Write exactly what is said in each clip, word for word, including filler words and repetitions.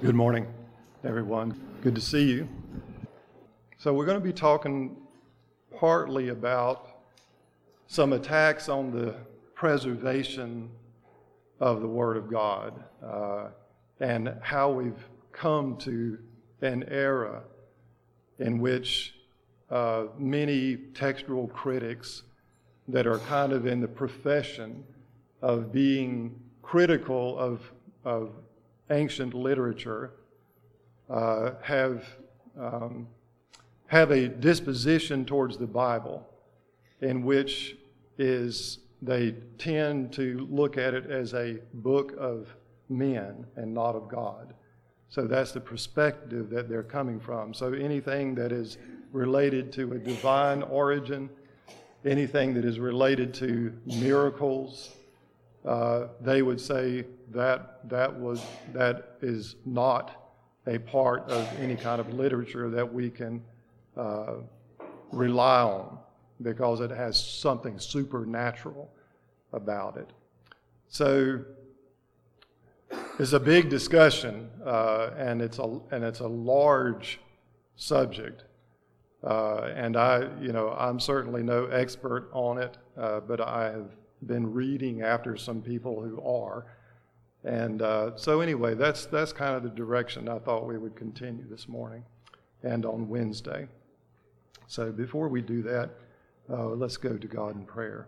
Good morning, everyone. Good to see you. So we're going to be talking partly about some attacks on the preservation of the Word of God uh, and how we've come to an era in which uh, many textual critics that are kind of in the profession of being critical of, of ancient literature uh, have um, have a disposition towards the Bible in which is they tend to look at it as a book of men and not of God. So that's the perspective that they're coming from. So anything that is related to a divine origin, anything that is related to miracles, uh, they would say that that was that is not a part of any kind of literature that we can uh, rely on because it has something supernatural about it. So it's a big discussion, uh, and it's a and it's a large subject. Uh, and I, you know, I'm certainly no expert on it, uh, but I have been reading after some people who are. And uh, so anyway, that's that's kind of the direction I thought we would continue this morning and on Wednesday. So before we do that, uh, let's go to God in prayer.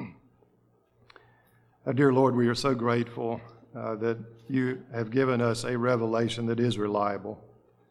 uh, dear Lord, we are so grateful uh, that you have given us a revelation that is reliable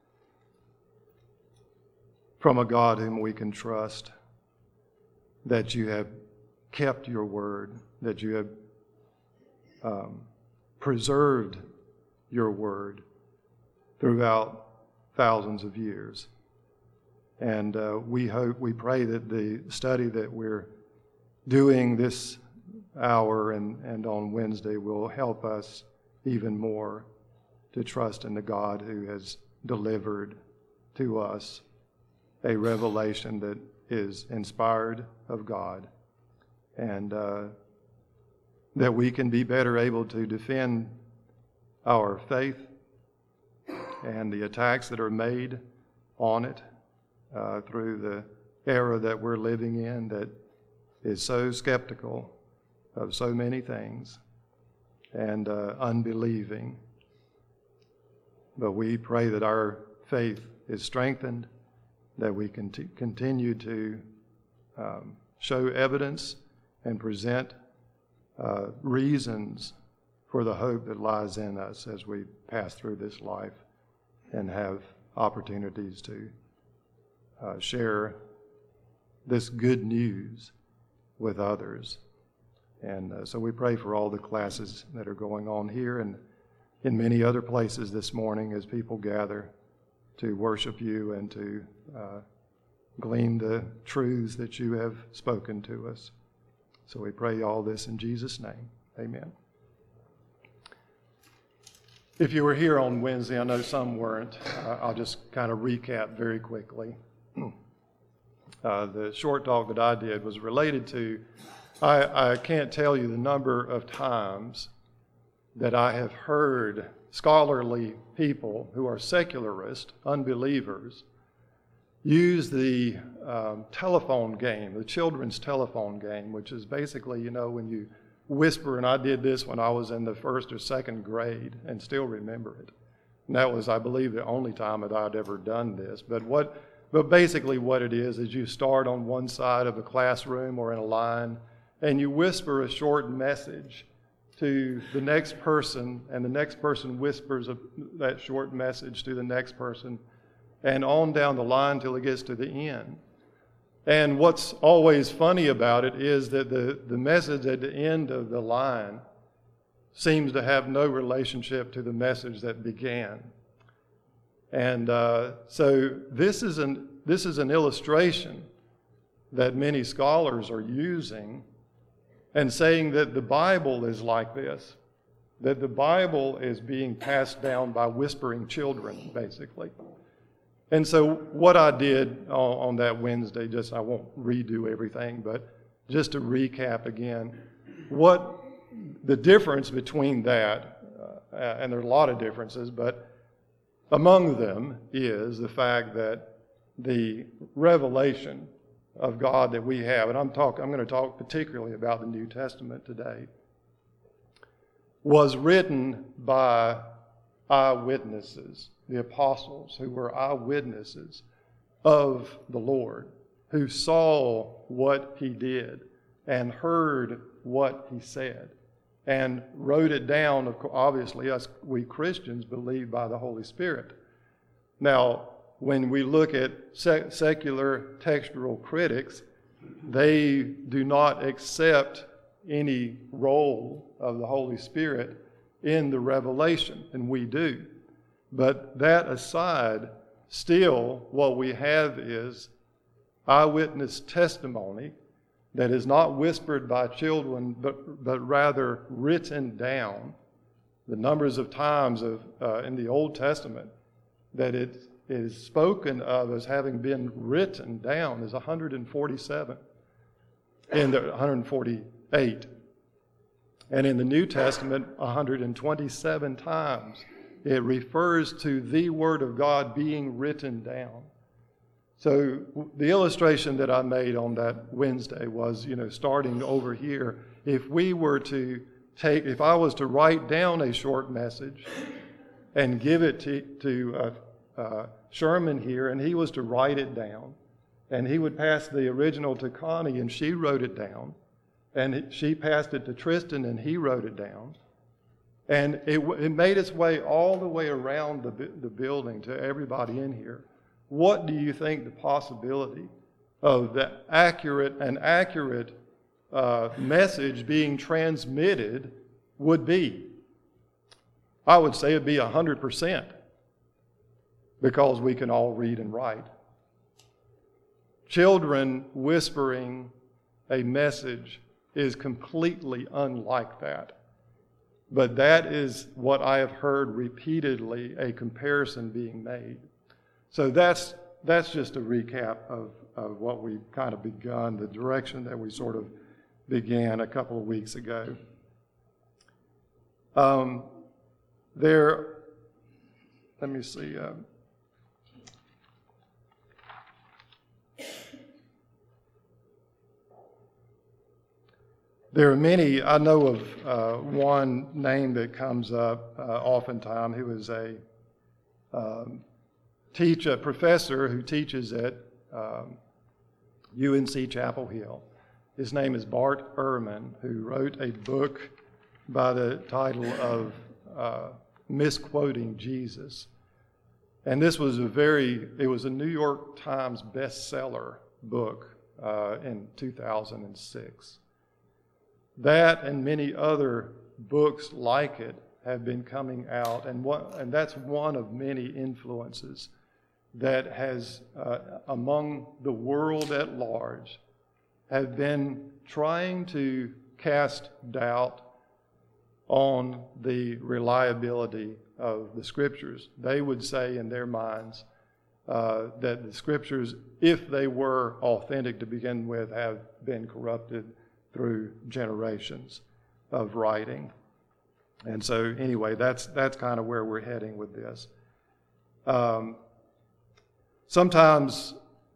from a God whom we can trust, that you have kept your word, that you have um, preserved your word throughout thousands of years. And uh, we hope, we pray that the study that we're doing this hour and, and on Wednesday will help us even more to trust in the God who has delivered to us a revelation that is inspired of God, and uh, that we can be better able to defend our faith and the attacks that are made on it uh, through the era that we're living in that is so skeptical of so many things and uh, unbelieving. But we pray that our faith is strengthened, that we can t- continue to um, show evidence and present uh, reasons for the hope that lies in us as we pass through this life and have opportunities to uh, share this good news with others. And uh, so we pray for all the classes that are going on here and in many other places this morning as people gather to worship you and to uh, glean the truths that you have spoken to us. So we pray all this in Jesus' name. Amen. If you were here on Wednesday, I know some weren't. Uh, I'll just kind of recap very quickly. uh, the short talk that I did was related to, I, I can't tell you the number of times that I have heard scholarly people who are secularist, unbelievers, use the um, telephone game, the children's telephone game, which is basically, you know, when you whisper, and I did this when I was in the first or second grade and still remember it. And that was, I believe, the only time that I'd ever done this. But what, but basically what it is, is you start on one side of a classroom or in a line, and you whisper a short message to the next person, and the next person whispers a, that short message to the next person, and on down the line till it gets to the end. And what's always funny about it is that the, the message at the end of the line seems to have no relationship to the message that began. And uh, so this is an this is an illustration that many scholars are using and saying that the Bible is like this, that the Bible is being passed down by whispering children, basically. And so what I did on, on that Wednesday, just I won't redo everything, but just to recap again, what the difference between that, uh, and there are a lot of differences, but among them is the fact that the revelation of God that we have, and I'm talking, I'm going to talk particularly about the New Testament today, was written by eyewitnesses, the apostles who were eyewitnesses of the Lord, who saw what he did and heard what he said and wrote it down. Obviously, us, we Christians believe by the Holy Spirit. Now, when we look at sec- secular textual critics, they do not accept any role of the Holy Spirit in the revelation, and we do. But that aside, still what we have is eyewitness testimony that is not whispered by children, but, but rather written down. The numbers of times of, uh, in the Old Testament that it is spoken of as having been written down is one hundred forty-seven, in the one hundred forty-eight. And in the New Testament, one hundred twenty-seven times. It refers to the Word of God being written down. So the illustration that I made on that Wednesday was, you know, starting over here, if we were to take, if I was to write down a short message and give it to, to uh, uh, Sherman here, and he was to write it down, and he would pass the original to Connie, and she wrote it down, and she passed it to Tristan, and he wrote it down. And it, it made its way all the way around the, the building to everybody in here. What do you think the possibility of the accurate and accurate uh, message being transmitted would be? I would say it'd be one hundred percent, because we can all read and write. Children whispering a message is completely unlike that. But that is what I have heard repeatedly, a comparison being made. So that's that's just a recap of, of what we've kind of begun, the direction that we sort of began a couple of weeks ago. Um, there, let me see. Uh, There are many. I know of uh, one name that comes up uh, oftentimes, who is a um, teach a professor who teaches at um, U N C Chapel Hill. His name is Bart Ehrman, who wrote a book by the title of uh, Misquoting Jesus. And this was a very, it was a New York Times bestseller book uh, in two thousand six. That and many other books like it have been coming out, and what, and that's one of many influences that has, uh, among the world at large, have been trying to cast doubt on the reliability of the Scriptures. They would say in their minds uh, that the Scriptures, if they were authentic to begin with, have been corrupted through generations of writing. And so anyway, that's that's kind of where we're heading with this. Um, sometimes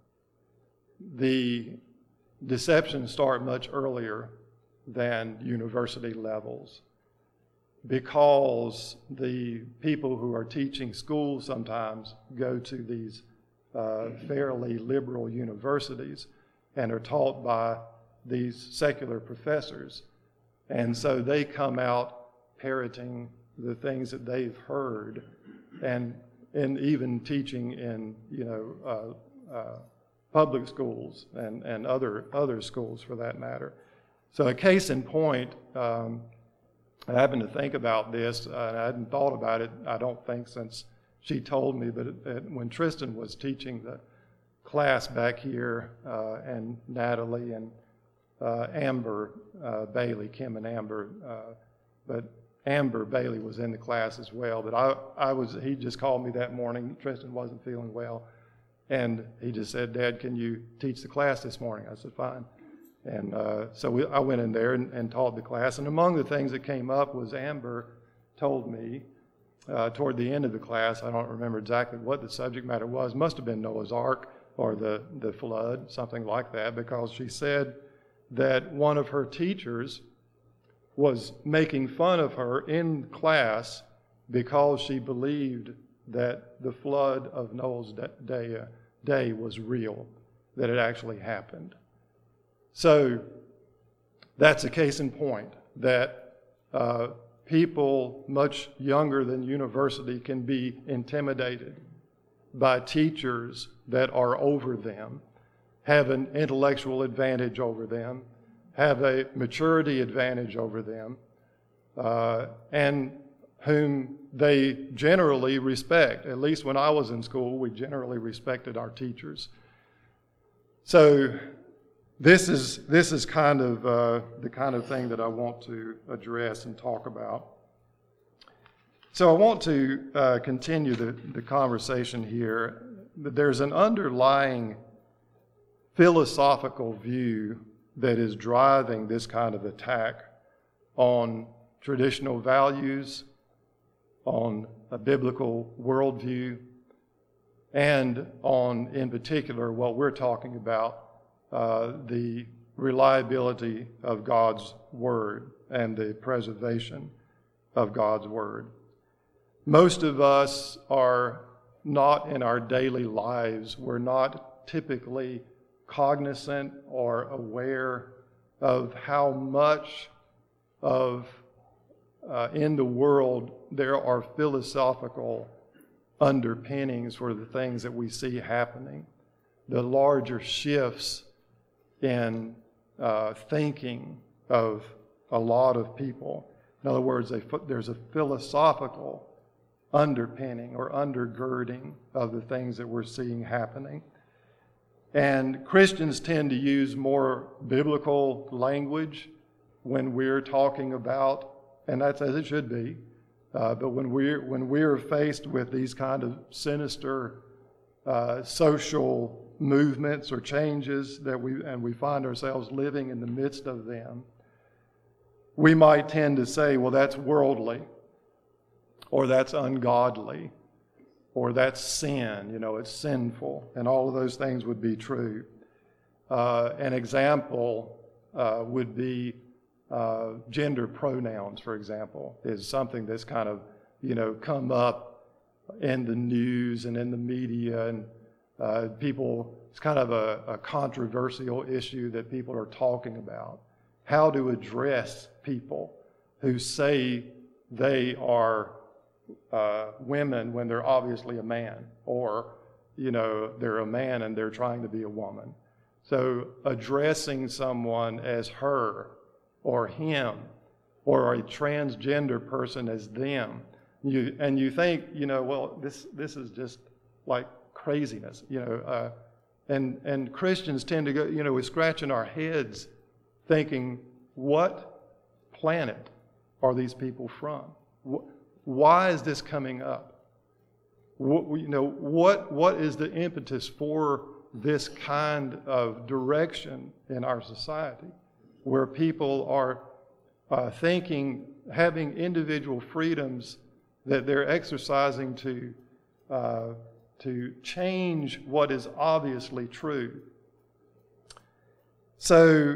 the deceptions start much earlier than university levels, because the people who are teaching schools sometimes go to these uh, fairly liberal universities and are taught by these secular professors, and so they come out parroting the things that they've heard, and and even teaching in you know uh, uh, public schools and and other other schools for that matter. So a case in point, um, I happened to think about this, uh, and I hadn't thought about it. I don't think since she told me, but it, it, when Tristan was teaching the class back here, uh, and Natalie and Uh, Amber uh, Bailey, Kim and Amber, uh, but Amber Bailey was in the class as well. But I, I was. He just called me that morning. Tristan wasn't feeling well, and he just said, "Dad, can you teach the class this morning?" I said, "Fine." And uh, so we, I went in there and, and taught the class. And among the things that came up was Amber told me uh, toward the end of the class. I don't remember exactly what the subject matter was. Must have been Noah's Ark or the, the flood, something like that, because she said that one of her teachers was making fun of her in class because she believed that the flood of Noah's day, day was real, that it actually happened. So that's a case in point that uh, people much younger than university can be intimidated by teachers that are over them, have an intellectual advantage over them, have a maturity advantage over them, uh, and whom they generally respect. At least when I was in school, we generally respected our teachers. So this is this is kind of uh, the kind of thing that I want to address and talk about. So I want to uh, continue the, the conversation here. There's an underlying philosophical view that is driving this kind of attack on traditional values, on a biblical worldview, and on, in particular, what we're talking about, uh, the reliability of God's Word and the preservation of God's Word. Most of us are not in our daily lives. We're not typically cognizant or aware of how much of uh, in the world there are philosophical underpinnings for the things that we see happening, the larger shifts in uh, thinking of a lot of people. In other words, a, there's a philosophical underpinning or undergirding of the things that we're seeing happening. And Christians tend to use more biblical language when we're talking about, and that's as it should be, uh, but when we're, when we're faced with these kind of sinister uh, social movements or changes that we, and we find ourselves living in the midst of them, we might tend to say, well, that's worldly, or that's ungodly, or that's sin, you know, it's sinful, and all of those things would be true. Uh, an example uh, would be uh, gender pronouns, for example, is something that's kind of, you know, come up in the news and in the media, and uh, people, it's kind of a, a controversial issue that people are talking about. How to address people who say they are Uh, women when they're obviously a man, or, you know, they're a man and they're trying to be a woman. So addressing someone as her or him, or a transgender person as them, you, and you think, you know, well, this this is just like craziness, you know, uh, and and Christians tend to go, you know, we're scratching our heads thinking, what planet are these people from? What, Why is this coming up? What, you know, what, what is the impetus for this kind of direction in our society, where people are uh, thinking, having individual freedoms that they're exercising to, uh, to change what is obviously true? So,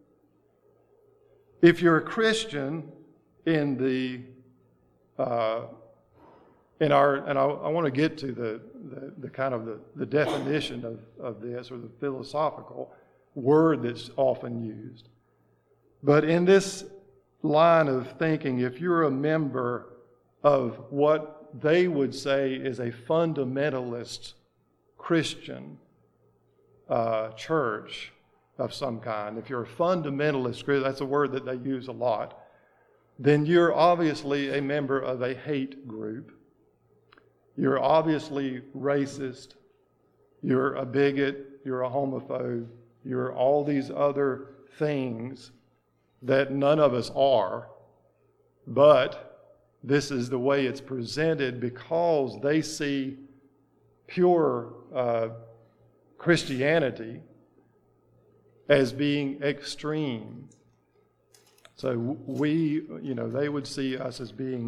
if you're a Christian in the Uh, in our, and I, I want to get to the, the, the kind of the, the definition of, of this, or the philosophical word that's often used. But in this line of thinking, if you're a member of what they would say is a fundamentalist Christian uh, church of some kind, if you're a fundamentalist Christian, that's a word that they use a lot, then you're obviously a member of a hate group. You're obviously racist. You're a bigot. You're a homophobe. You're all these other things that none of us are. But this is the way it's presented because they see pure uh, Christianity as being extreme. So we, you know, they would see us as being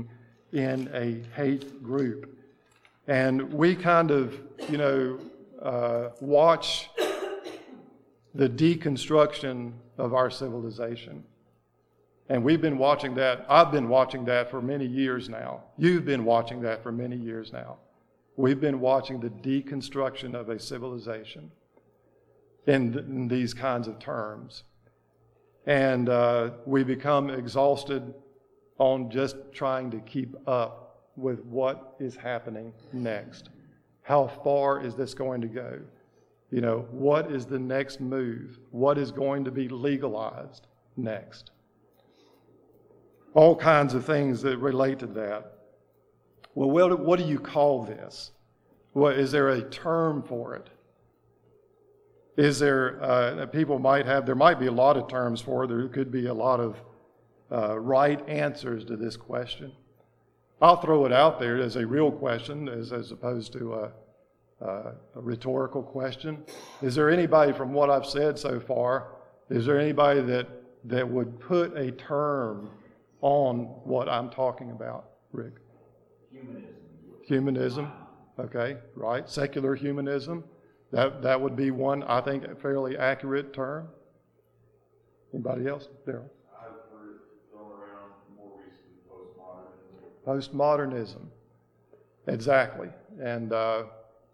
in a hate group. And we kind of, you know, uh, watch the deconstruction of our civilization. And we've been watching that. I've been watching that for many years now. You've been watching that for many years now. We've been watching the deconstruction of a civilization in, th- in these kinds of terms. And uh, we become exhausted on just trying to keep up with what is happening next. How far is this going to go? You know, what is the next move? What is going to be legalized next? All kinds of things that relate to that. Well, what, what do you call this? What, is there a term for it? Is there, uh, people might have, there might be a lot of terms for it. There could be a lot of uh, right answers to this question. I'll throw it out there as a real question as, as opposed to a, uh, a rhetorical question. Is there anybody from what I've said so far, is there anybody that, that would put a term on what I'm talking about, Rick? Humanism. Humanism, okay, right. Secular humanism, that that would be one, I think, a fairly accurate term. Anybody else? Daryl? I've heard it thrown around more recently, postmodernism. Postmodernism, exactly. And uh,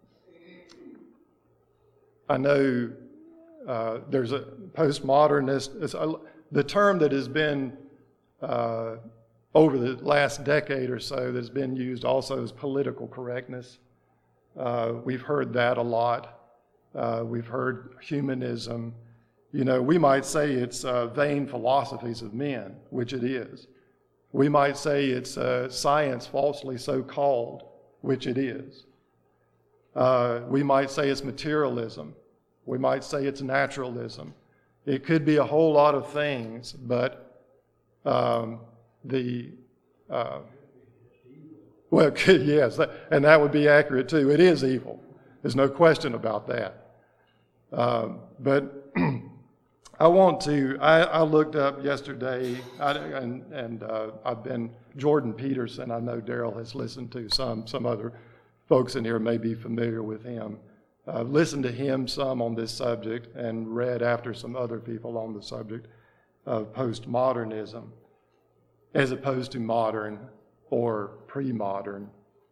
I know uh, there's a postmodernist, it's a, the term that has been Uh, over the last decade or so that's been used also is political correctness. Uh, we've heard that a lot. Uh, we've heard humanism. You know, we might say it's uh, vain philosophies of men, which it is. We might say it's uh, science falsely so called, which it is. Uh, we might say it's materialism. We might say it's naturalism. It could be a whole lot of things, but Um, the, uh, well, yes, that, and that would be accurate too. It is evil. There's no question about that. Um, but I want to, I, I looked up yesterday, I, and, and uh, I've been, Jordan Peterson, I know Daryl has listened to some, some other folks in here may be familiar with him. I've listened to him some on this subject and read after some other people on the subject of postmodernism as opposed to modern or pre-modern.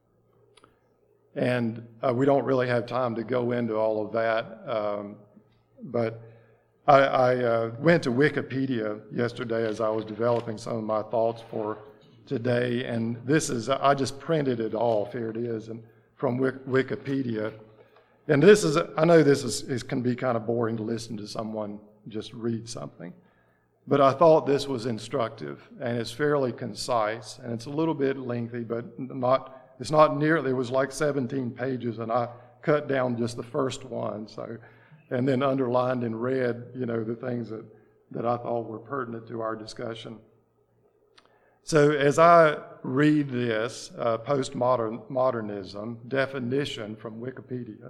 And uh, we don't really have time to go into all of that, um, but I, I uh, went to Wikipedia yesterday as I was developing some of my thoughts for today, and this is, I just printed it off, here it is, and from Wikipedia. And this is, I know this is, is can be kind of boring to listen to someone just read something. But I thought this was instructive, and it's fairly concise, and it's a little bit lengthy, but not, it's not nearly, it was like seventeen pages, and I cut down just the first one, so, and then underlined in red, you know, the things that, that I thought were pertinent to our discussion. So as I read this uh, postmodernism definition from Wikipedia,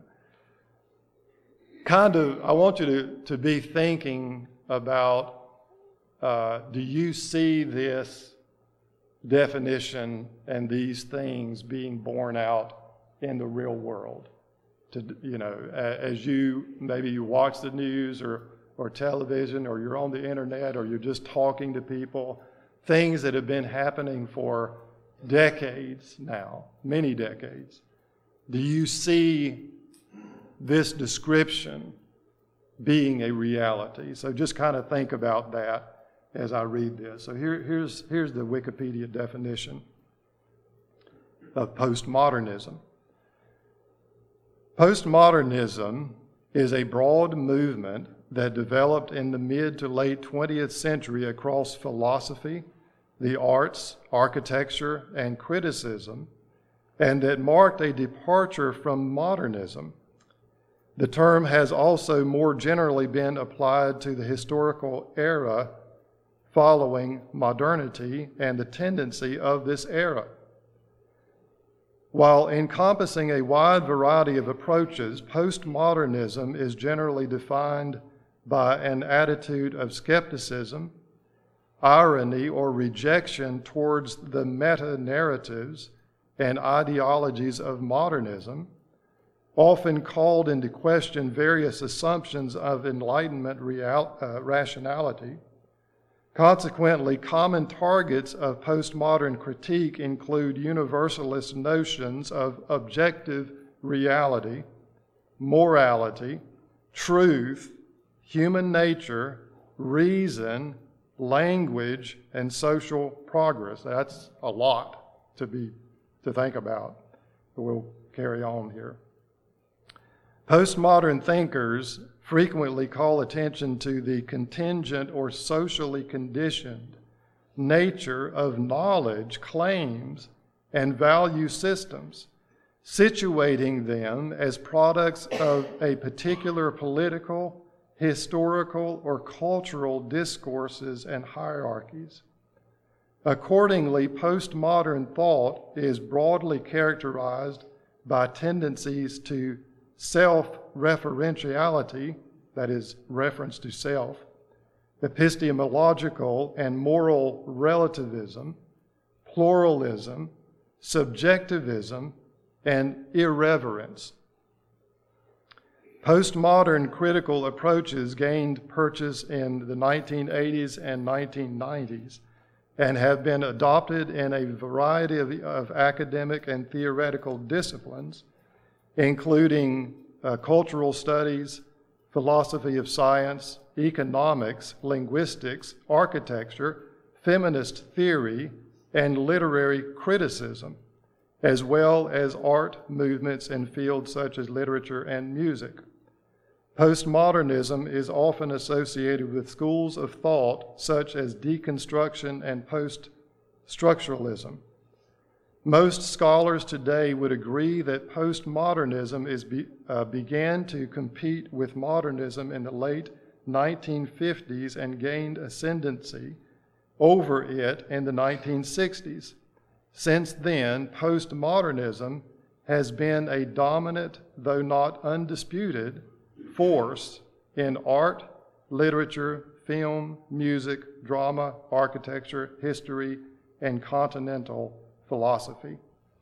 kind of, I want you to, to be thinking about Uh, do you see this definition and these things being borne out in the real world? To, you know, as you, maybe you watch the news or, or television, or you're on the internet, or you're just talking to people, things that have been happening for decades now, many decades. Do you see this description being a reality? So just kind of think about that as I read this. So here, here's, here's the Wikipedia definition of postmodernism. Postmodernism is a broad movement that developed in the mid to late twentieth century across philosophy, the arts, architecture, and criticism, and that marked a departure from modernism. The term has also more generally been applied to the historical era following modernity and the tendency of this era. While encompassing a wide variety of approaches, postmodernism is generally defined by an attitude of skepticism, irony or rejection towards the meta-narratives and ideologies of modernism, often called into question various assumptions of Enlightenment real, uh, rationality. Consequently, common targets of postmodern critique include universalist notions of objective reality, morality, truth, human nature, reason, language, and social progress. That's a lot to be to think about, but we'll carry on here. Postmodern thinkers frequently call attention to the contingent or socially conditioned nature of knowledge, claims, and value systems, situating them as products of a particular political, historical, or cultural discourses and hierarchies. Accordingly, postmodern thought is broadly characterized by tendencies to self-referentiality, that is, reference to self, epistemological and moral relativism, pluralism, subjectivism, and irreverence. Postmodern critical approaches gained purchase in the nineteen eighties and nineteen nineties and have been adopted in a variety of, of academic and theoretical disciplines, including uh, cultural studies, philosophy of science, economics, linguistics, architecture, feminist theory, and literary criticism, as well as art movements in fields such as literature and music. Postmodernism is often associated with schools of thought such as deconstruction and post-structuralism. Most scholars today would agree that postmodernism is be, uh, began to compete with modernism in the late nineteen fifties and gained ascendancy over it in the nineteen sixties. Since then, postmodernism has been a dominant, though not undisputed, force in art, literature, film, music, drama, architecture, history, and continental philosophy.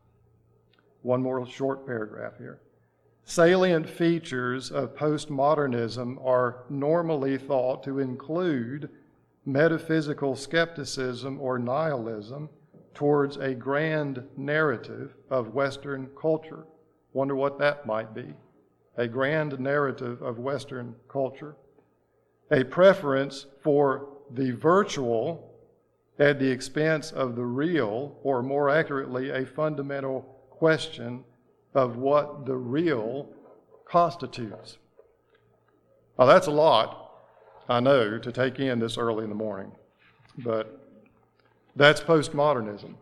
One more short paragraph here. Salient features of postmodernism are normally thought to include metaphysical skepticism or nihilism towards a grand narrative of Western culture. Wonder what that might be. A grand narrative of Western culture. A preference for the virtual at the expense of the real, or more accurately, a fundamental question of what the real constitutes. Now, that's a lot, I know, to take in this early in the morning, but that's postmodernism.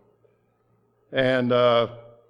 And uh,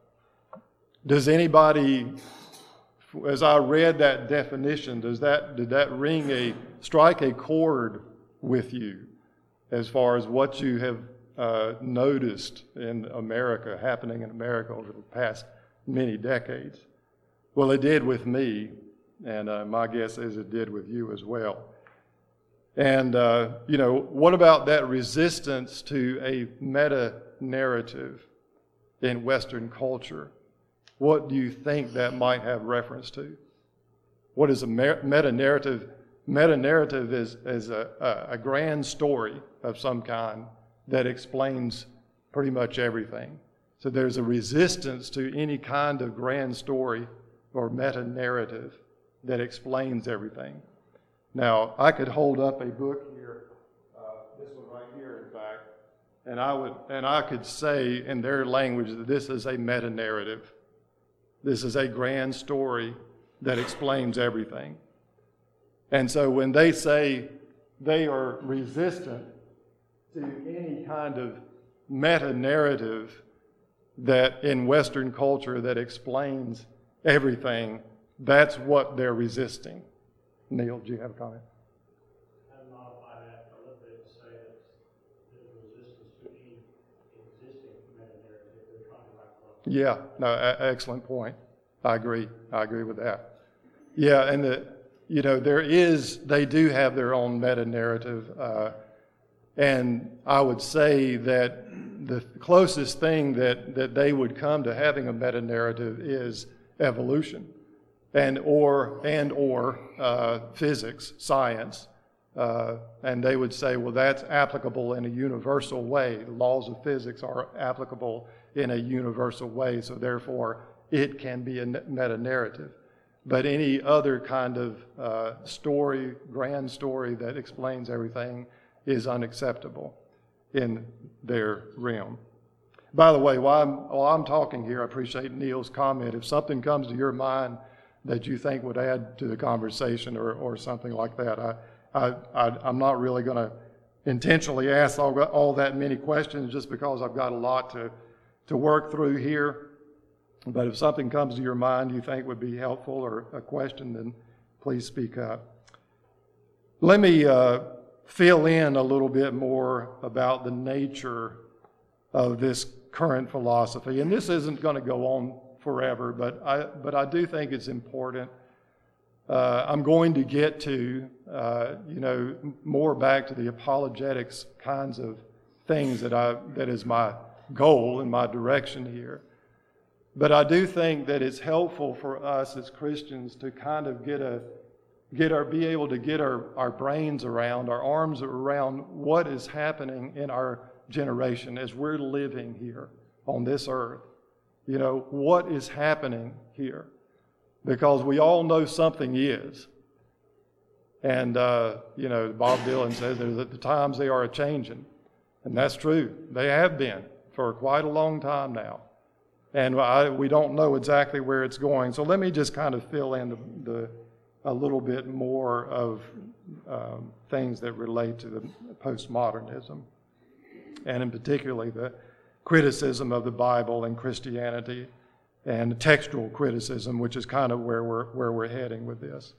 does anybody, as I read that definition, does that did that ring a strike a chord with you as far as what you have uh, noticed in America, happening in America over the past many decades? Well, it did with me, and uh, my guess is it did with you as well. And, uh, you know, what about that resistance to a meta-narrative in Western culture? What do you think that might have reference to? What is a meta-narrative? Meta-narrative is, is a, a, a grand story of some kind that explains pretty much everything. So there's a resistance to any kind of grand story or meta-narrative that explains everything. Now, I could hold up a book here, uh, this one right here, in fact, and I would, and I could say in their language that this is a meta-narrative. This is a grand story that explains everything. And so when they say they are resistant to any kind of meta-narrative that in Western culture that explains everything, that's what they're resisting. Neil, do you have a comment? I'd modify that a little bit to say that there's resistance to any existing meta-narrative they're trying to write about. Yeah, no, a- excellent point. I agree. I agree with that. Yeah, and the, you know, there is, they do have their own meta-narrative, uh, And I would say that the closest thing that, that they would come to having a meta-narrative is evolution and or, and or uh, physics, science. Uh, and they would say, well, that's applicable in a universal way. The laws of physics are applicable in a universal way, so therefore it can be a meta-narrative. But any other kind of uh, story, grand story that explains everything is unacceptable in their realm. By the way, while I'm, while I'm talking here, I appreciate Neil's comment. If something comes to your mind that you think would add to the conversation or, or something like that, I, I, I, I'm not really going to intentionally ask all, all that many questions just because I've got a lot to, to work through here. But if something comes to your mind you think would be helpful or a question, then please speak up. Let me uh, fill in a little bit more about the nature of this current philosophy. And this isn't going to go on forever, but I, but I do think it's important. Uh, I'm going to get to, uh, you know, more back to the apologetics kinds of things that I that is my goal and my direction here. But I do think that it's helpful for us as Christians to kind of get a get our be able to get our, our brains around, our arms around what is happening in our generation as we're living here on this earth. You know, what is happening here? Because we all know something is. And, uh, you know, Bob Dylan says that the times they are a-changing. And that's true. They have been for quite a long time now. And I, we don't know exactly where it's going. So let me just kind of fill in the, the a little bit more of um, things that relate to the postmodernism, and in particularly the criticism of the Bible and Christianity, and textual criticism, which is kind of where we're where we're heading with this.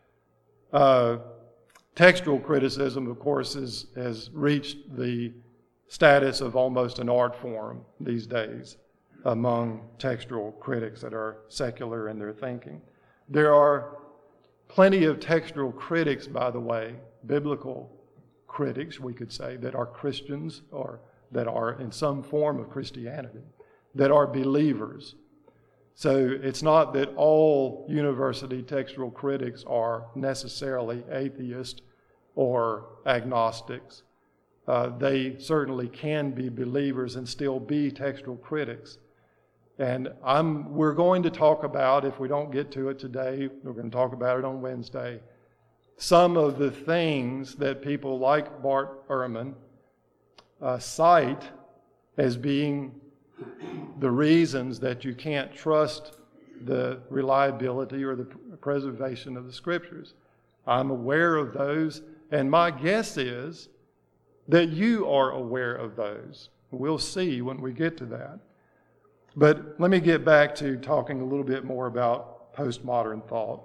Uh, textual criticism, of course, is, has reached the status of almost an art form these days among textual critics that are secular in their thinking. There are plenty of textual critics, by the way, biblical critics, we could say, that are Christians or that are in some form of Christianity, that are believers. So it's not that all university textual critics are necessarily atheist or agnostics. Uh, they certainly can be believers and still be textual critics. And I'm, we're going to talk about, if we don't get to it today, we're going to talk about it on Wednesday, some of the things that people like Bart Ehrman uh, cite as being the reasons that you can't trust the reliability or the preservation of the Scriptures. I'm aware of those, and my guess is that you are aware of those. We'll see when we get to that. But let me get back to talking a little bit more about postmodern thought.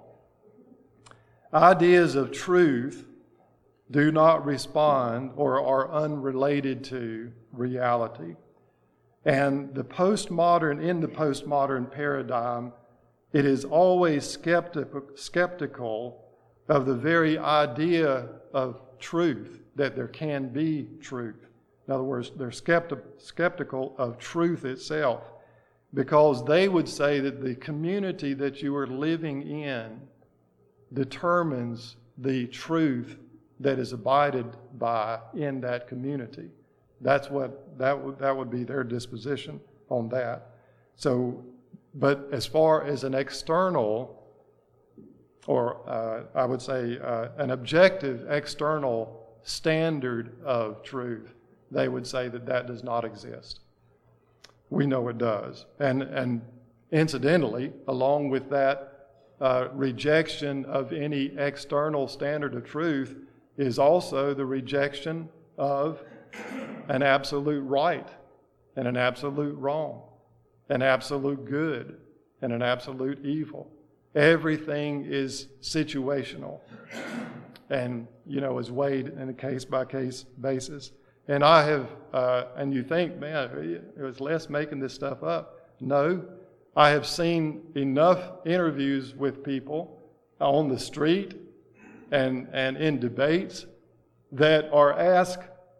Ideas of truth do not respond or are unrelated to reality. And the postmodern, in the postmodern paradigm, it is always skeptical, skeptical of the very idea of truth, that there can be truth. In other words, they're skepti- skeptical of truth itself, because they would say that the community that you are living in determines the truth that is abided by in that community. That's what that would that would be their disposition on that. So, but as far as an external, or uh, I would say uh, an objective external standard of truth, they would say that that does not exist. We know it does. And, and incidentally, along with that uh, rejection of any external standard of truth is also the rejection of an absolute right and an absolute wrong, an absolute good and an absolute evil. Everything is situational and, you know, is weighed in a case-by-case basis. And I have, uh, and you think, man, it was Les making this stuff up. No, I have seen enough interviews with people on the street and, and in debates that are asked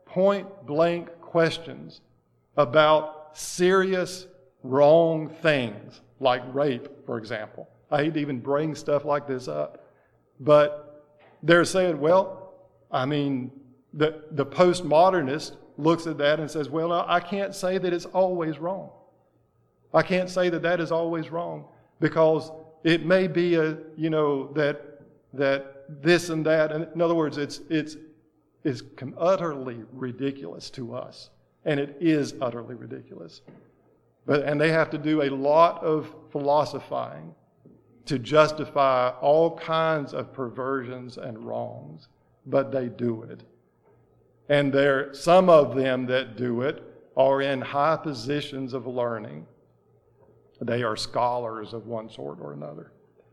point-blank questions about serious, wrong things, like rape, for example. I hate to even bring stuff like this up. But they're saying, well, I mean, the, the postmodernist looks at that and says, well, I can't say that it's always wrong. I can't say that that is always wrong because it may be a, you know, that that this and that. And in other words, it's it's it's utterly ridiculous to us, and it is utterly ridiculous. But and they have to do a lot of philosophizing to justify all kinds of perversions and wrongs, but they do it. And there, some of them that do it are in high positions of learning. They are scholars of one sort or another.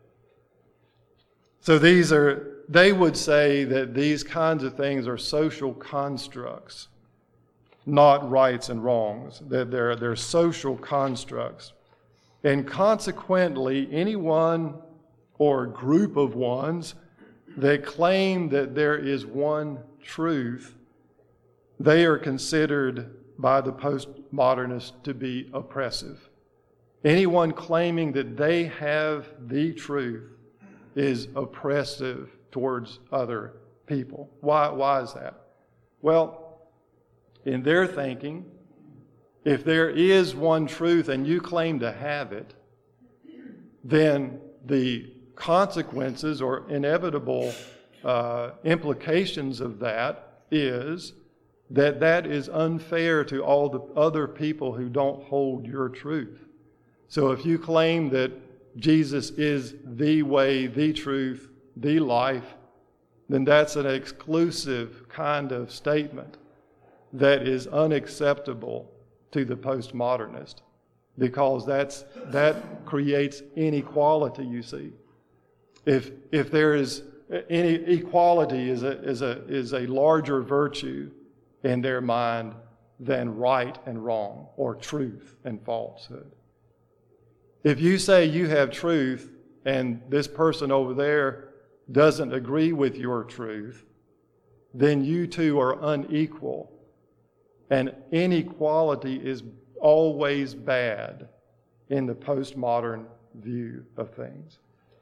So these are, they would say that these kinds of things are social constructs, not rights and wrongs. That they're, they're social constructs. And consequently, anyone or group of ones that claim that there is one truth, they are considered by the postmodernists to be oppressive. Anyone claiming that they have the truth is oppressive towards other people. Why, why is that? Well, in their thinking, if there is one truth and you claim to have it, then the consequences or inevitable uh, implications of that is that that is unfair to all the other people who don't hold your truth. So if you claim that Jesus is the way, the truth, the life, then that's an exclusive kind of statement that is unacceptable to the postmodernist, because that's that creates inequality, you see. If if there is any equality is a is a is a larger virtue in their mind than right and wrong or truth and falsehood. If you say you have truth and this person over there doesn't agree with your truth, then you two are unequal. And inequality is always bad in the postmodern view of things.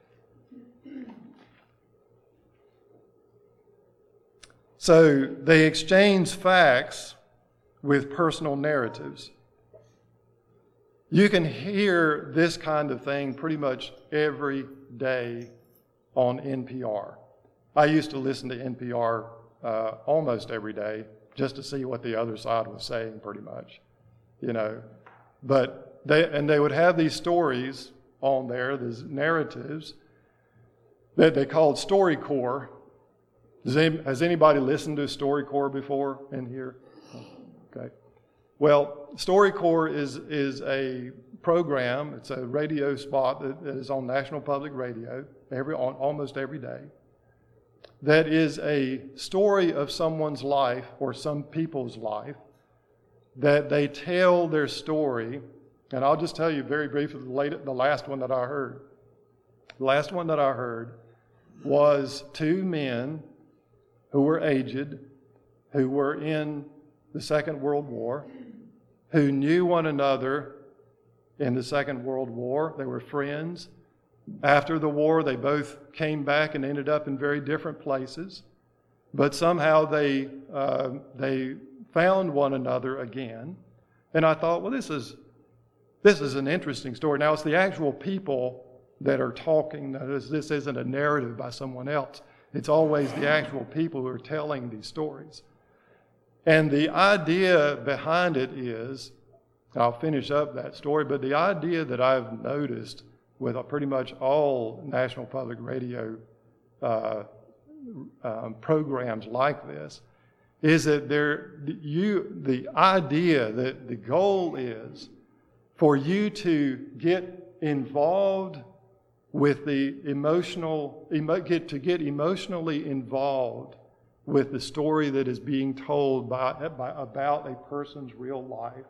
So they exchange facts with personal narratives. You can hear this kind of thing pretty much every day on N P R. I used to listen to N P R uh, almost every day just to see what the other side was saying, pretty much, you know. But they and they would have these stories on there, these narratives that they called StoryCorps. Does any, has anybody listened to StoryCorps before in here? Okay. Well, StoryCorps is is a program. It's a radio spot that, that is on National Public Radio every on almost every day. That is a story of someone's life or some people's life that they tell their story. And I'll just tell you very briefly the, late, the last one that I heard. The last one that I heard was two men who were aged, who were in the Second World War, who knew one another in the Second World War. They were friends. After the war, they both came back and ended up in very different places. But somehow they uh, they found one another again. And I thought, well, this is this is an interesting story. Now, it's the actual people that are talking. This, this isn't a narrative by someone else. It's always the actual people who are telling these stories. And the idea behind it is, I'll finish up that story, but the idea that I've noticed with pretty much all National Public Radio uh, um, programs like this is that there, you, the idea that the goal is for you to get involved with the emotional, emo, get to get emotionally involved with the story that is being told by, by about a person's real life,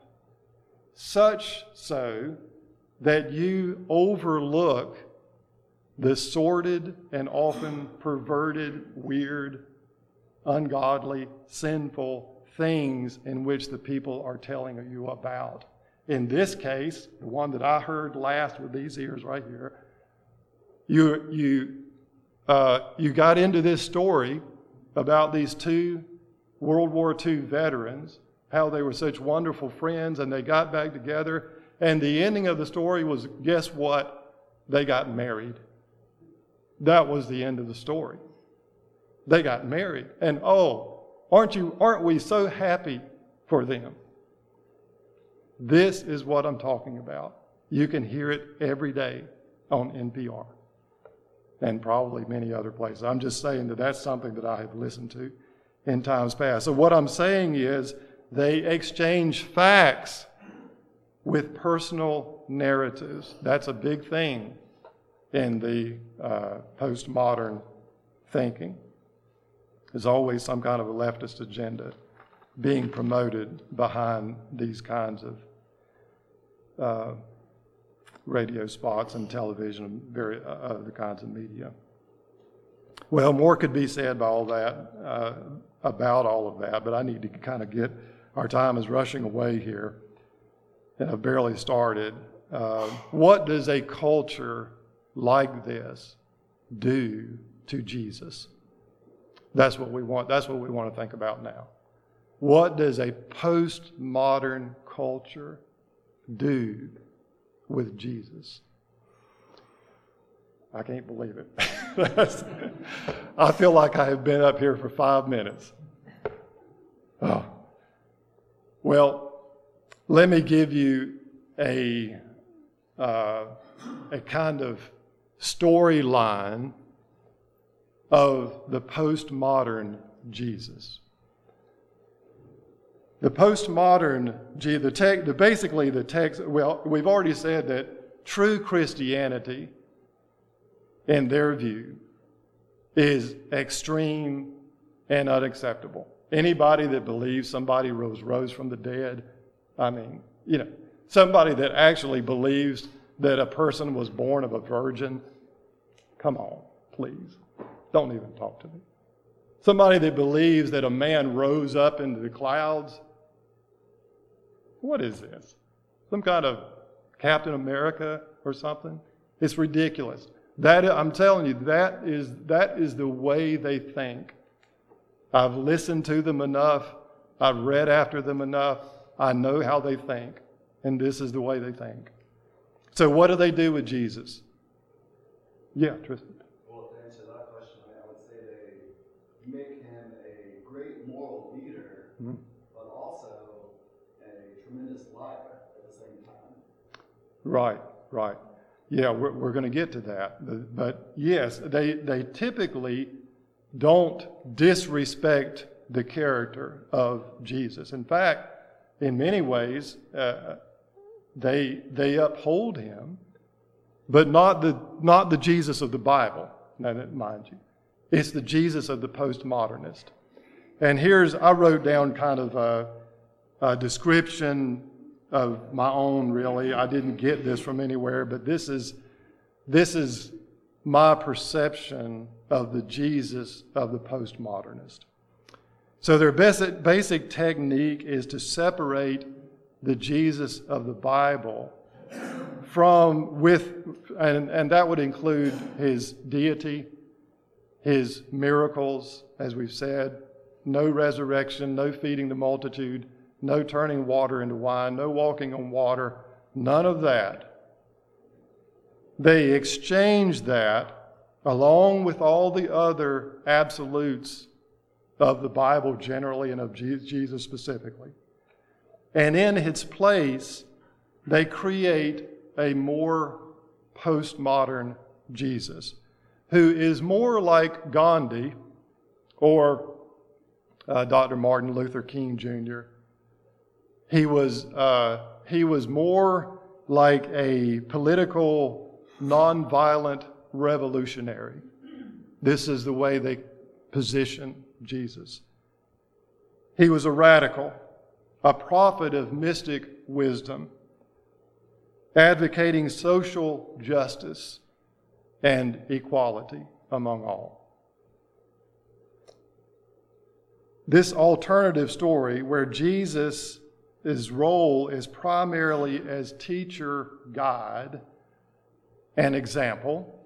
such so that you overlook the sordid and often perverted, weird, ungodly, sinful things in which the people are telling you about. In this case, the one that I heard last with these ears right here, you you uh, you got into this story about these two World War Two veterans, how they were such wonderful friends and they got back together. And the ending of the story was, guess what? They got married. That was the end of the story. They got married. And oh, aren't you, aren't we so happy for them? This is what I'm talking about. You can hear it every day on N P R and probably many other places. I'm just saying that that's something that I have listened to in times past. So what I'm saying is they exchange facts with personal narratives. That's a big thing in the uh, postmodern thinking. There's always some kind of a leftist agenda being promoted behind these kinds of uh, radio spots and television and very uh, other kinds of media. Well, more could be said by all that, uh, about all of that, but I need to kind of get, our time is rushing away here, and I've barely started. Uh, what does a culture like this do to Jesus? That's what we want. That's what we want to think about now. What does a postmodern culture do with Jesus? I can't believe it. I feel like I have been up here for five minutes. Oh. Well, let me give you a uh, a kind of storyline of the postmodern Jesus. The postmodern, the tech, the, basically the text, well, we've already said that true Christianity, in their view, is extreme and unacceptable. Anybody that believes somebody rose, rose from the dead, I mean, you know, somebody that actually believes that a person was born of a virgin, come on, please. Don't even talk to me. Somebody that believes that a man rose up into the clouds. What is this? Some kind of Captain America or something? It's ridiculous. That I'm telling you, that is that is the way they think. I've listened to them enough. I've read after them enough. I know how they think, and this is the way they think. So what do they do with Jesus? Yeah, Tristan. Well, to answer that question, I would say they make him a great moral leader, mm-hmm. but also a tremendous liar at the same time. Right, right. Yeah, we're, we're going to get to that. But yes, they, they typically don't disrespect the character of Jesus. In fact, in many ways, uh, they they uphold him, but not the not the Jesus of the Bible. Now, mind you, it's the Jesus of the postmodernist. And here's I wrote down kind of a, a description of my own. Really, I didn't get this from anywhere, but this is this is my perception of the Jesus of the postmodernist. So their basic, basic technique is to separate the Jesus of the Bible from with, and, and that would include his deity, his miracles, as we've said, no resurrection, no feeding the multitude, no turning water into wine, no walking on water, none of that. They exchange that along with all the other absolutes of the Bible generally and of Jesus specifically. And in its place, they create a more postmodern Jesus, who is more like Gandhi or uh, Doctor Martin Luther King Junior He was, uh, he was more like a political, nonviolent revolutionary. This is the way they position Jesus. He was a radical, a prophet of mystic wisdom, advocating social justice and equality among all. this alternative story where Jesus' role is primarily as teacher, guide, and example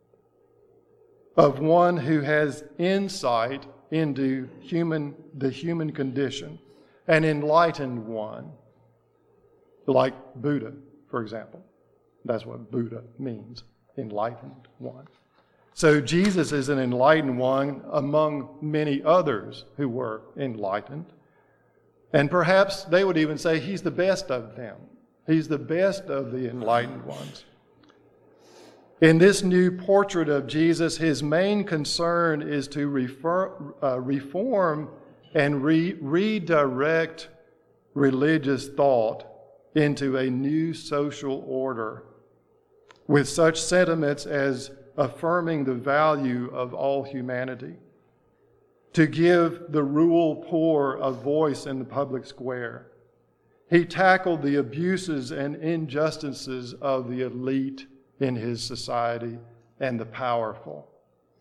of one who has insight into human, the human condition, an enlightened one, like Buddha, for example. That's what Buddha means, enlightened one. So Jesus is an enlightened one among many others who were enlightened. And perhaps they would even say he's the best of them. He's the best of the enlightened ones. In this new portrait of Jesus, his main concern is to refer, uh, reform and re- redirect religious thought into a new social order with such sentiments as affirming the value of all humanity, to give the rural poor a voice in the public square. He tackled the abuses and injustices of the elite in his society and the powerful.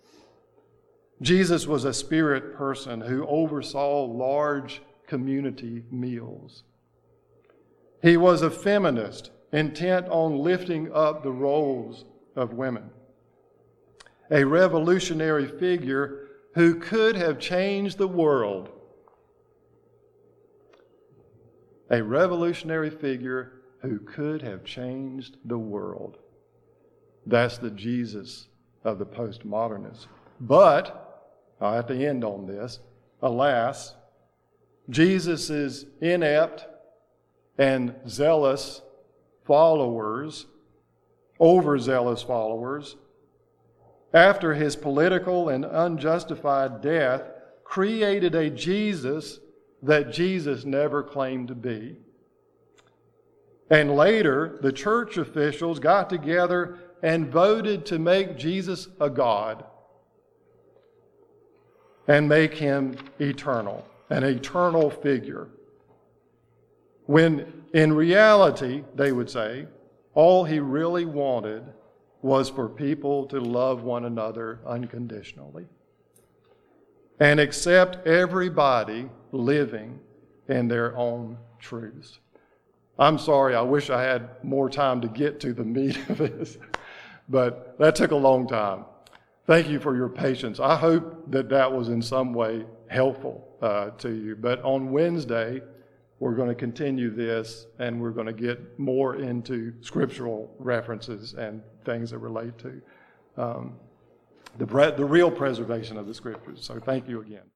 Jesus was a spirit person who oversaw large community meals. He was a feminist intent on lifting up the roles of women. A revolutionary figure who could have changed the world. A revolutionary figure who could have changed the world. That's the Jesus of the postmodernists. But, I have to end on this, alas, Jesus' inept and zealous followers, overzealous followers, after his political and unjustified death, created a Jesus that Jesus never claimed to be. And later, the church officials got together and voted to make Jesus a god and make him eternal, an eternal figure. When in reality, they would say, all he really wanted was for people to love one another unconditionally and accept everybody living in their own truths. I'm sorry, I wish I had more time to get to the meat of this, but that took a long time. Thank you for your patience. I hope that that was in some way helpful uh, to you. But on Wednesday, we're going to continue this, and we're going to get more into scriptural references and things that relate to um, the, the real preservation of the scriptures. So thank you again.